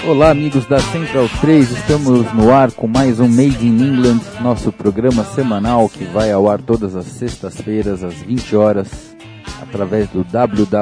Olá, amigos da Central 3, estamos no ar com mais um Made in England, nosso programa semanal que vai ao ar todas as sextas-feiras às 20 horas através do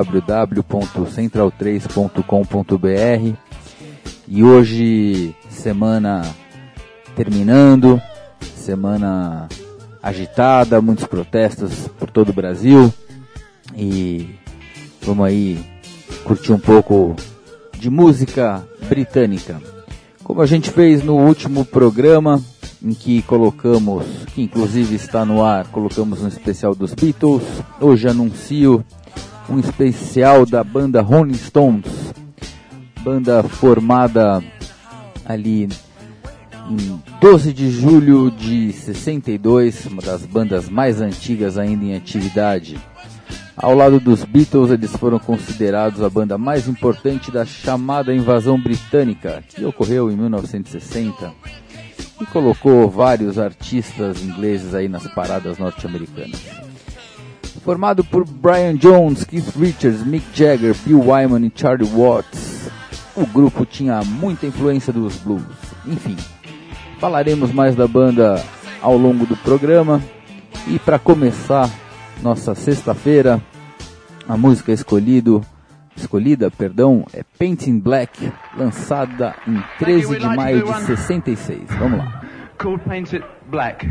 www.central3.com.br. E hoje, semana terminando, semana agitada, muitos protestos por todo o Brasil, e vamos aí curtir um pouco de música britânica, como a gente fez no último programa, em que colocamos, que inclusive está no ar, colocamos um especial dos Beatles. Hoje anuncio um especial da banda Rolling Stones, banda formada ali em 12 de julho de 62, uma das bandas mais antigas ainda em atividade. Ao lado dos Beatles, eles foram considerados a banda mais importante da chamada invasão britânica, que ocorreu em 1960, e colocou vários artistas ingleses aí nas paradas norte-americanas. Formado por Brian Jones, Keith Richards, Mick Jagger, Bill Wyman e Charlie Watts, o grupo tinha muita influência dos blues. Enfim, falaremos mais da banda ao longo do programa, e para começar nossa sexta-feira, a música escolhida é Painting Black, lançada em 13 de maio de 66. Vamos lá. Called Paint It Black.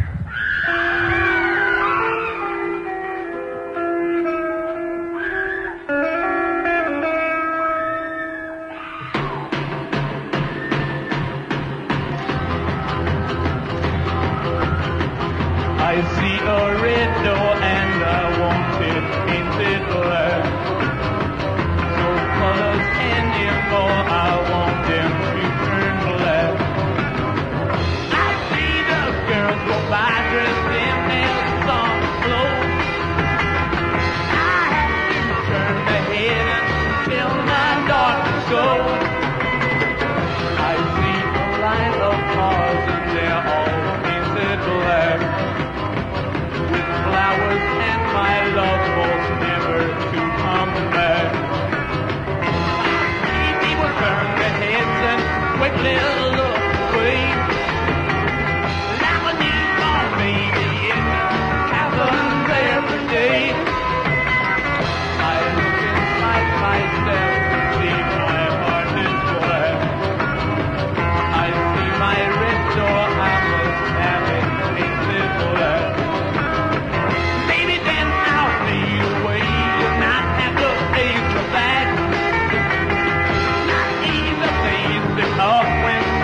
I see a red door and I want it painted black. No colors anymore, I want them to turn black. I see the girls go by dressed in their summer clothes. I have to turn my head until my darkness goes. I see the line of cars and they're all painted black. Flowers and my love both never to come back. People turn their heads and quickly look away, like a newborn baby in the cabin every day. I look inside myself and see my heart is black. I see my red door, I must have it painted black. When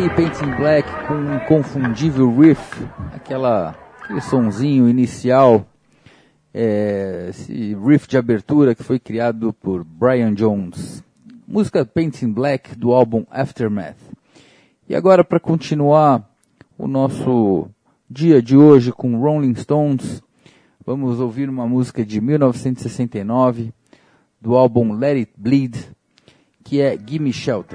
aí Painting Black com um confundível riff, aquele sonzinho inicial, esse riff de abertura que foi criado por Brian Jones. Música Painting Black do álbum Aftermath. E agora, para continuar o nosso dia de hoje com Rolling Stones, vamos ouvir uma música de 1969 do álbum Let It Bleed, que é Gimme Shelter.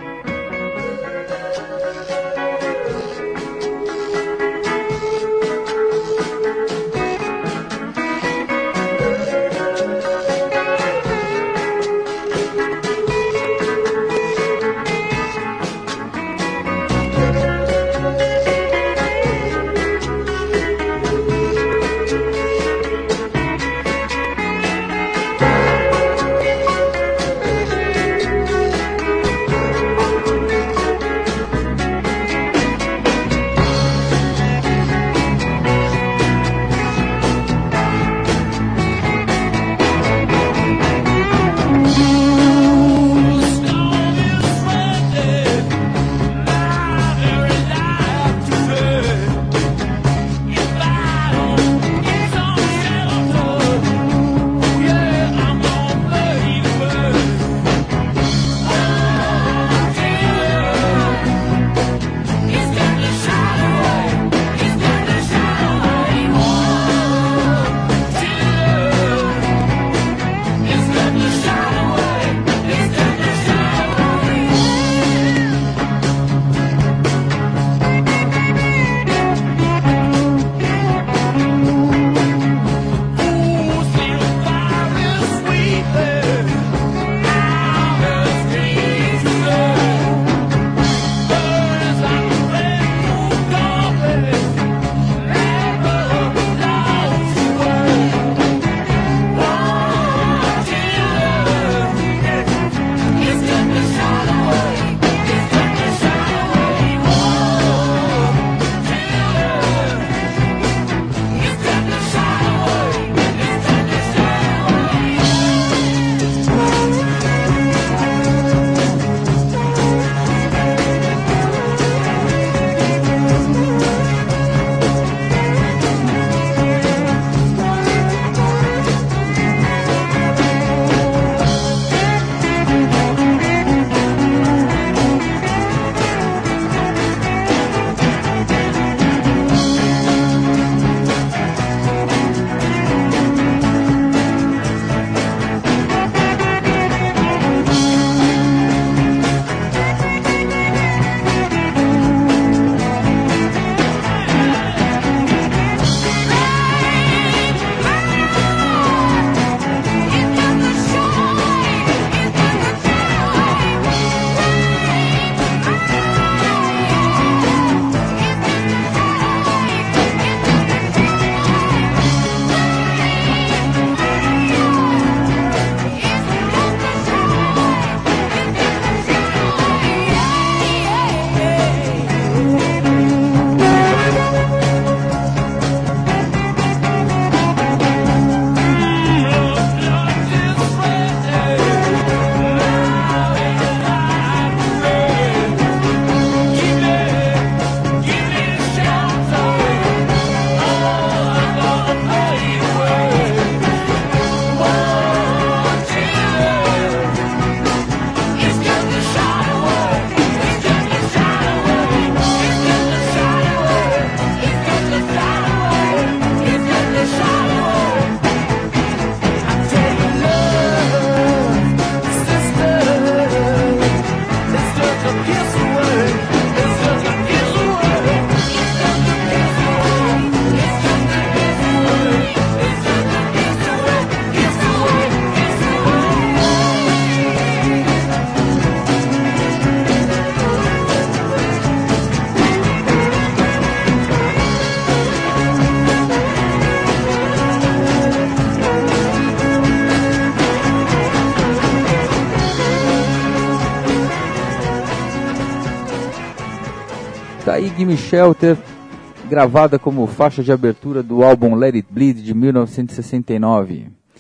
Tá aí Gimme Shelter, gravada como faixa de abertura do álbum Let It Bleed de 1969.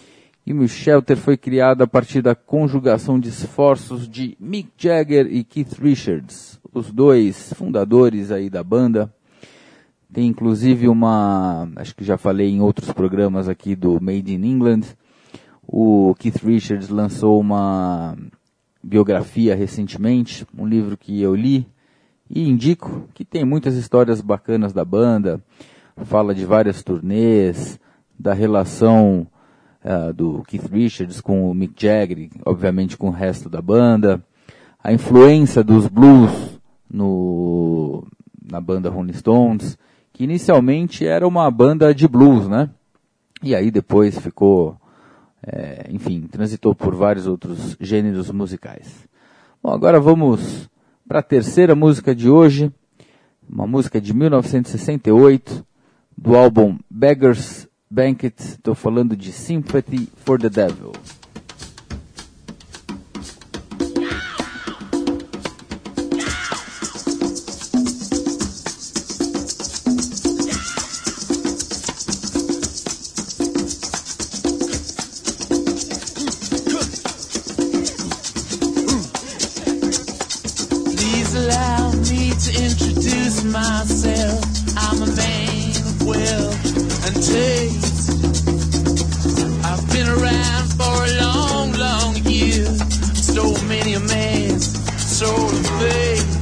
Gimme Shelter foi criado a partir da conjugação de esforços de Mick Jagger e Keith Richards, os dois fundadores aí da banda. Tem inclusive acho que já falei em outros programas aqui do Made in England, o Keith Richards lançou uma biografia recentemente, um livro que eu li e indico, que tem muitas histórias bacanas da banda, fala de várias turnês, da relação do Keith Richards com o Mick Jagger, obviamente com o resto da banda, a influência dos blues na banda Rolling Stones, que inicialmente era uma banda de blues, né? E aí depois ficou, transitou por vários outros gêneros musicais. Bom, agora vamos para a terceira música de hoje, uma música de 1968, do álbum Beggar's Banquet. Estou falando de Sympathy for the Devil. Myself, I'm a man of wealth and taste. I've been around for a long, long year. Stole many a man's soul of faith.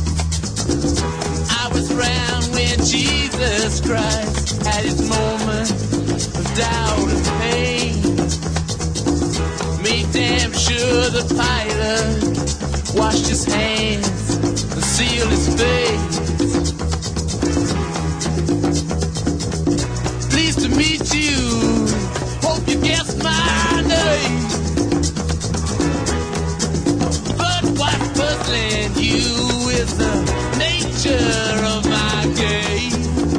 I was around when Jesus Christ had his moment of doubt and pain. Made damn sure the pilot washed his hands and sealed his face. To meet you, hope you guess my name. But what's puzzling you is the nature of my game.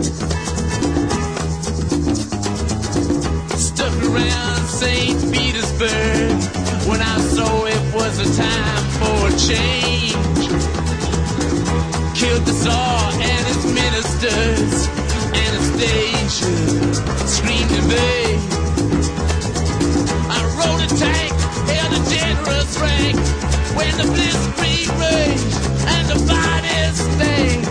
Stuck around St. Petersburg when I saw it was a time for a change. Killed the Tsar and his ministers. Anastasia screamed in vain. I rode a tank, held a generous rank when the blitzkrieg raged and the bodies stank.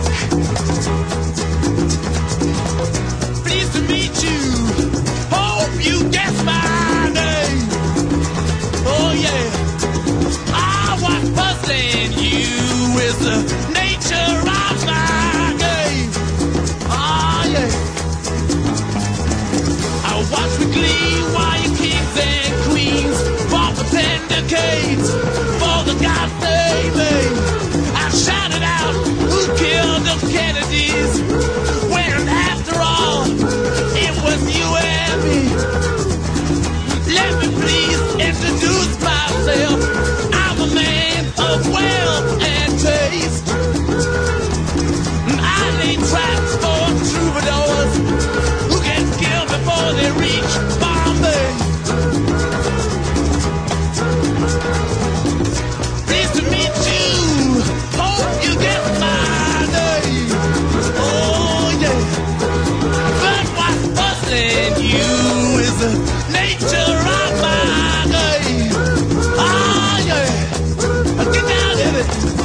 Pleased to meet you, hope you guess my name. Oh yeah, I was puzzling you is the nature of my game. I watch with glee while your kings and queens fought for 10 decades for the gods they made. I shouted out, who killed the Kennedys? When after all, it was you and me. Let me please introduce myself. I'm a man of wealth and taste. I lay traps for troubadours who get killed before they reach Bombay. Pleased to meet you, hope you get my name. Oh yeah, but what's puzzling you is the nature of my game. Oh yeah, get down in it.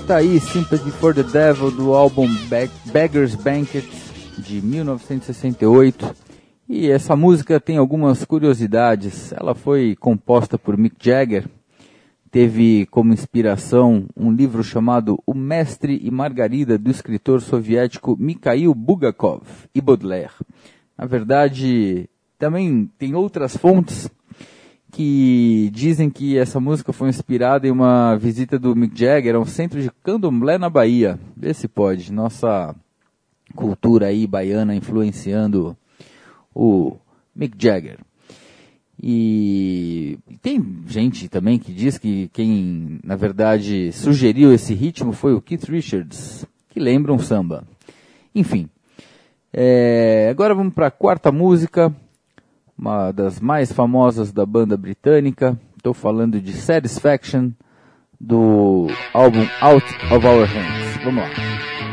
Tá aí Sympathy for the Devil do álbum Beggar's Banquet de 1968. E essa música tem algumas curiosidades. Ela foi composta por Mick Jagger. Teve como inspiração um livro chamado O Mestre e Margarida, do escritor soviético Mikhail Bulgakov e Baudelaire. Na verdade, também tem outras fontes que dizem que essa música foi inspirada em uma visita do Mick Jagger a um centro de candomblé na Bahia. Vê se pode. Nossa cultura aí baiana influenciando o Mick Jagger. E tem gente também que diz que quem, na verdade, sugeriu esse ritmo foi o Keith Richards, que lembra um samba. Enfim, agora vamos para a quarta música, uma das mais famosas da banda britânica. Estou falando de Satisfaction, do álbum Out of Our Hands. Vamos lá.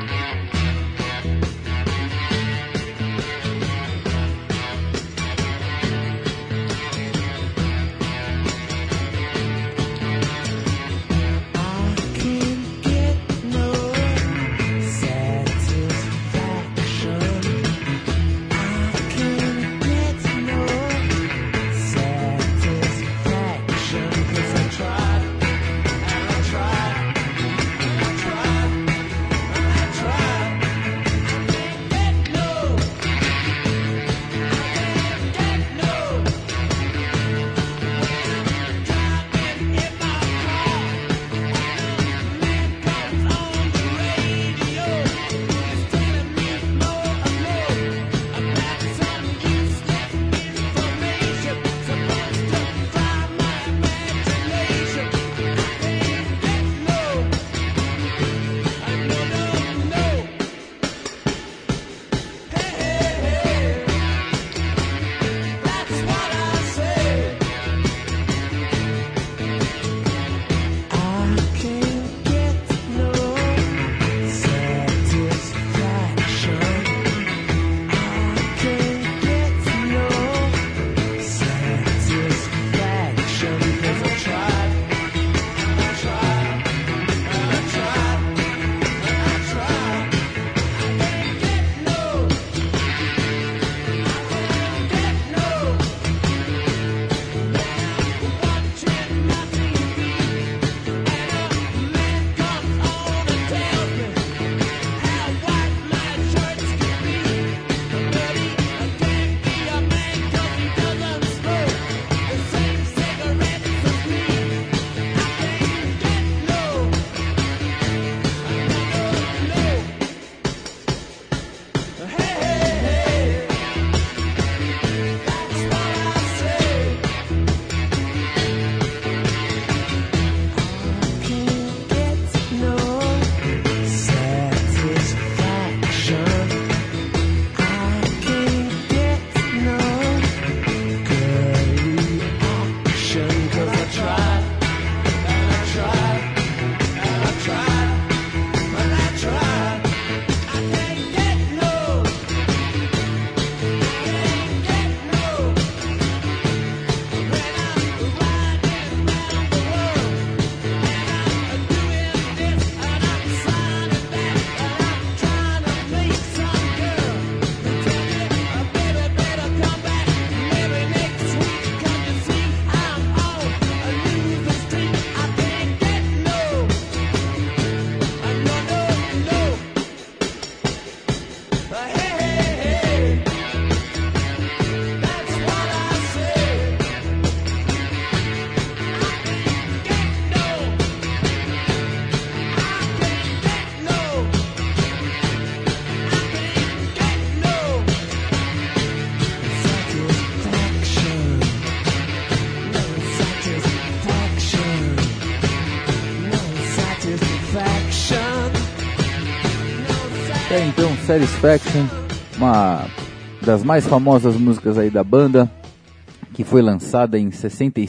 Então, Satisfaction, uma das mais famosas músicas aí da banda, que foi lançada em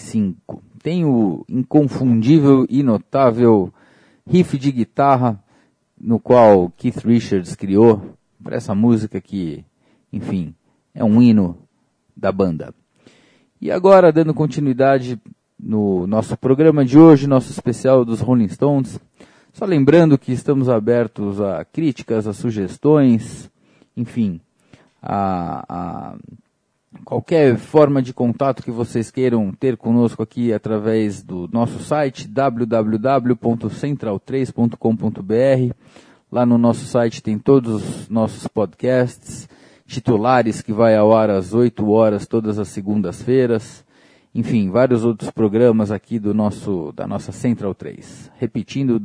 65. Tem o inconfundível e notável riff de guitarra, no qual Keith Richards criou para essa música que, enfim, é um hino da banda. E agora, dando continuidade no nosso programa de hoje, nosso especial dos Rolling Stones, Só lembrando que estamos abertos a críticas, a sugestões, enfim, a qualquer forma de contato que vocês queiram ter conosco aqui através do nosso site www.central3.com.br. Lá no nosso site tem todos os nossos podcasts, titulares que vai ao ar às 8 horas todas as segundas-feiras. Enfim, vários outros programas aqui da nossa Central 3. Repetindo,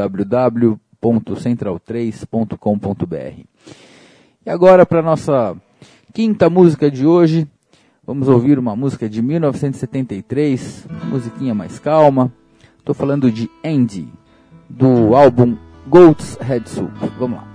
www.central3.com.br. E agora para a nossa quinta música de hoje, vamos ouvir uma música de 1973, uma musiquinha mais calma. Estou falando de Andy, do álbum Goat's Head Soup. Vamos lá.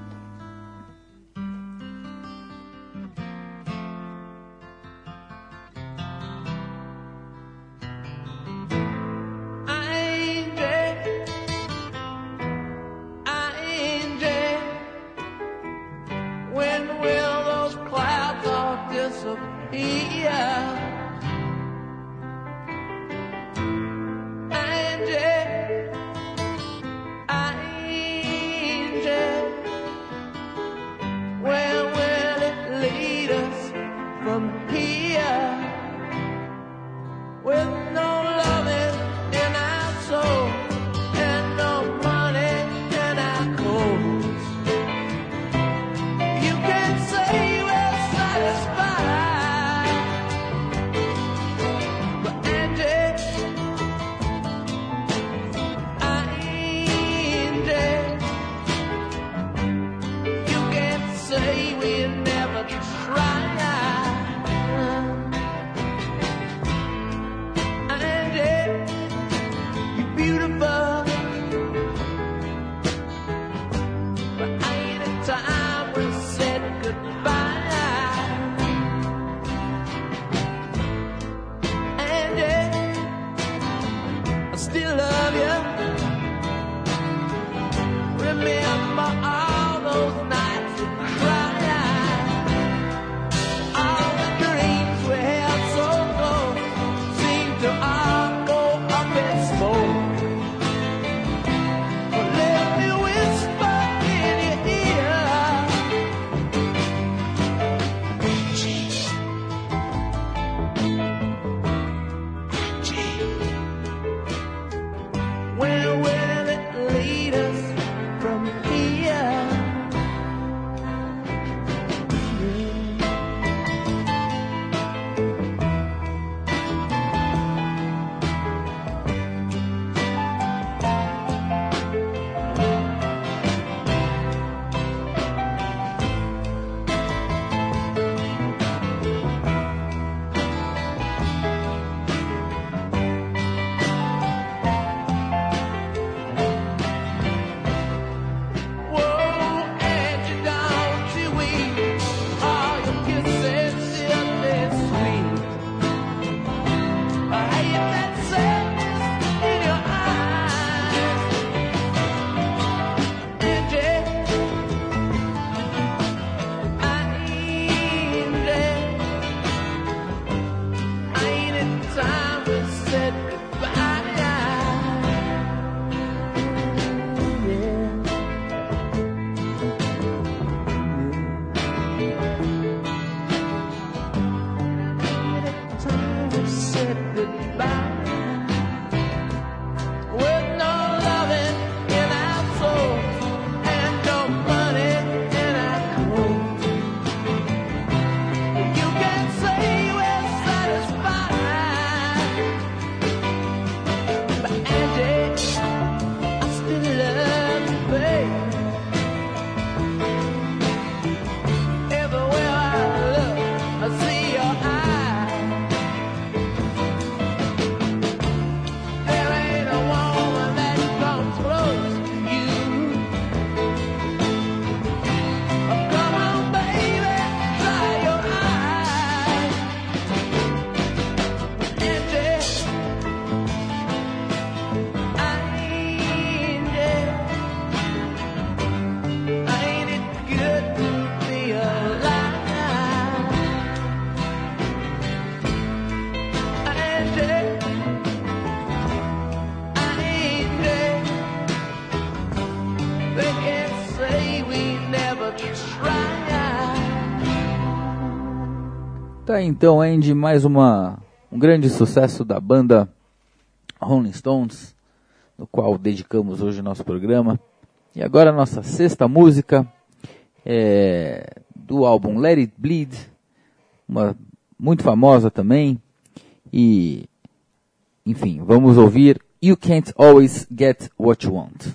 Tá, então, Andy, mais um grande sucesso da banda Rolling Stones, no qual dedicamos hoje o nosso programa. E agora a nossa sexta música é do álbum Let It Bleed, uma muito famosa também. E, enfim, vamos ouvir You Can't Always Get What You Want.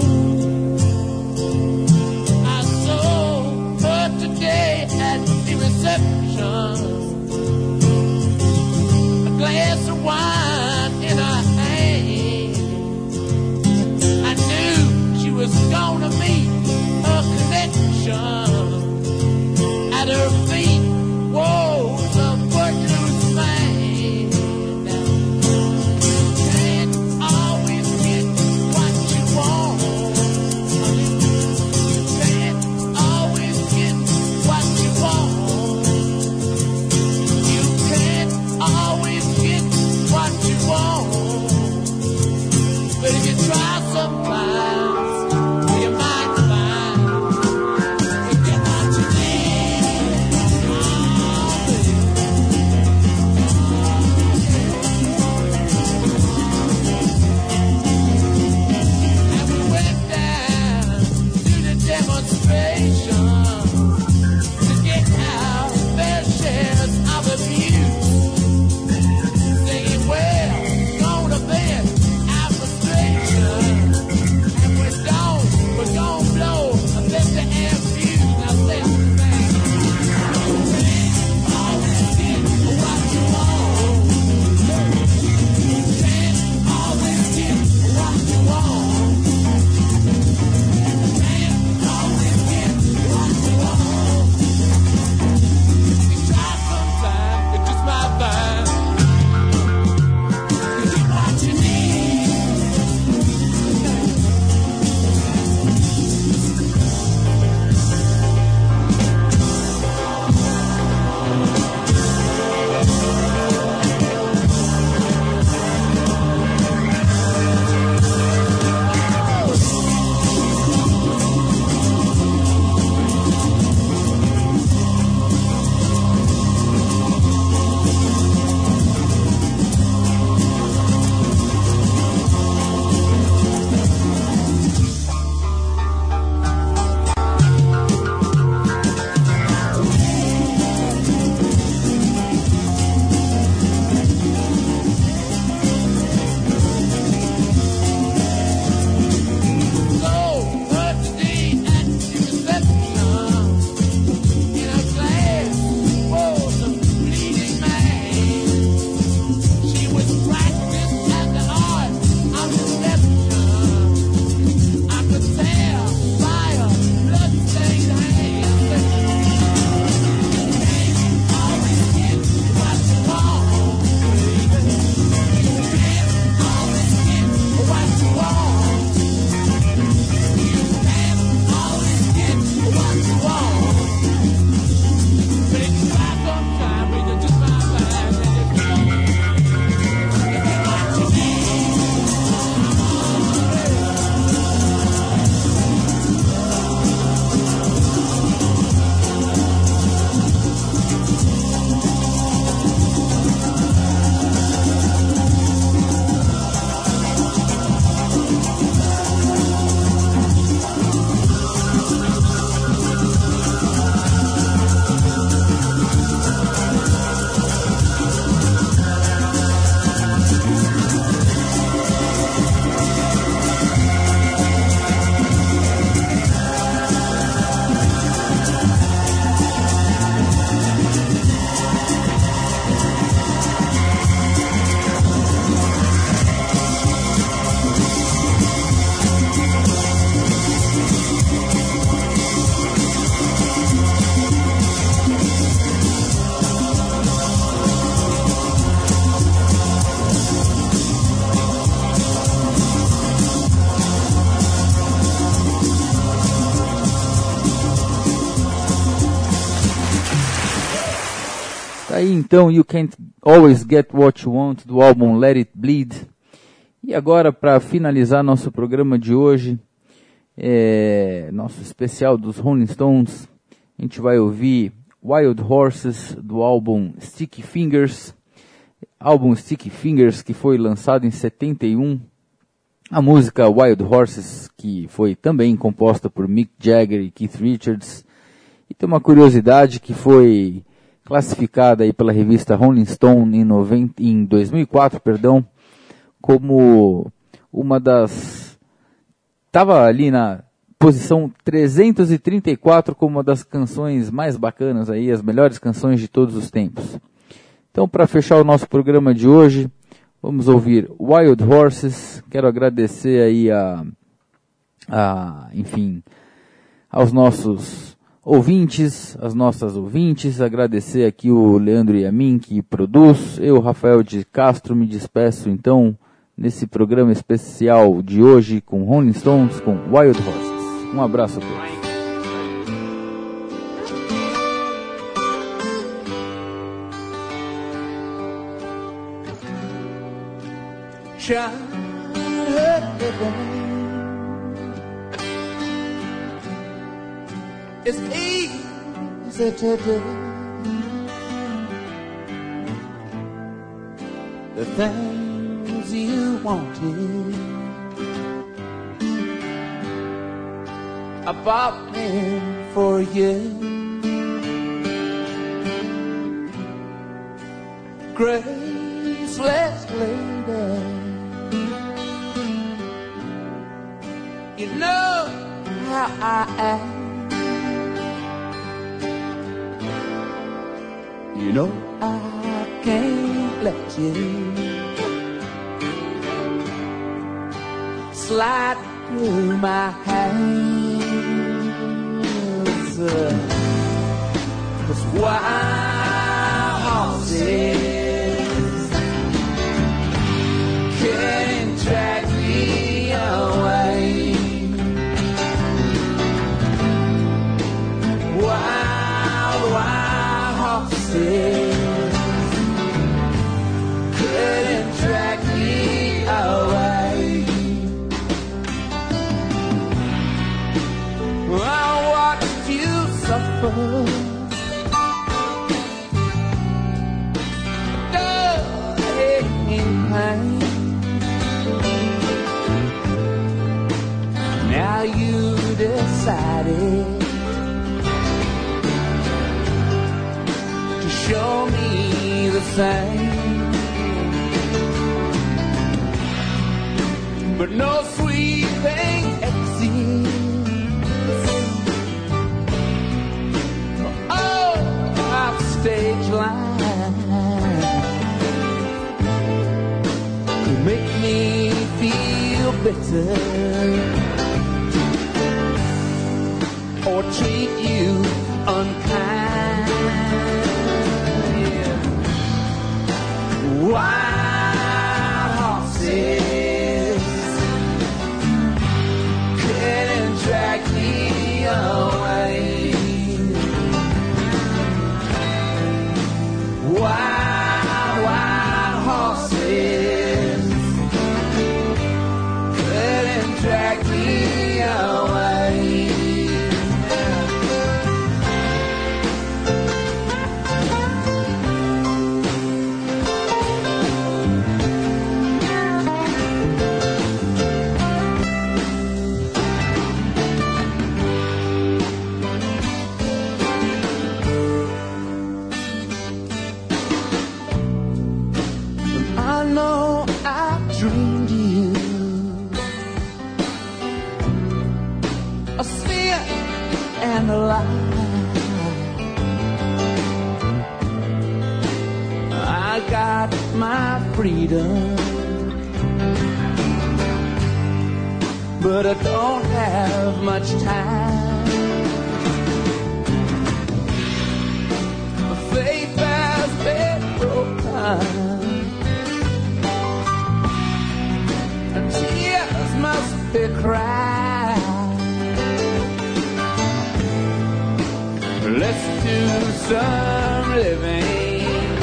I saw her today at the Aí então, You Can't Always Get What You Want, do álbum Let It Bleed. E agora, para finalizar nosso programa de hoje, nosso especial dos Rolling Stones, a gente vai ouvir Wild Horses, do álbum Sticky Fingers. Álbum Sticky Fingers, que foi lançado em 71. A música Wild Horses, que foi também composta por Mick Jagger e Keith Richards. E tem uma curiosidade que foi classificada aí pela revista Rolling Stone em 2004, como uma das... Estava ali na posição 334 como uma das canções mais bacanas aí, as melhores canções de todos os tempos. Então, para fechar o nosso programa de hoje, vamos ouvir Wild Horses. Quero agradecer aí enfim, aos nossos ouvintes, às nossas ouvintes, agradecer aqui o Leandro Yamin, que produz. Eu, Rafael de Castro, me despeço então nesse programa especial de hoje com Rolling Stones, com Wild Horses. Um abraço a todos. It's easy to do the things you wanted. I bought them for you. Graceless lady, you know how I am. You know I can't let you slide through my hands. 'Cause wild horses can't drag me away. Wild horses couldn't drag me away. I watched you suffer, in pain. Now you decided to show me the same, but no sweet thing exists. Oh, off stage line to make me feel better or treat you unkind. Wild horses couldn't drag me away. Wild horses couldn't drag me away. I know I dreamed you a sphere and a lie. I got my freedom, but I don't have much time. My faith has been broken, tears must be cried. Let's do some living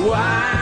why.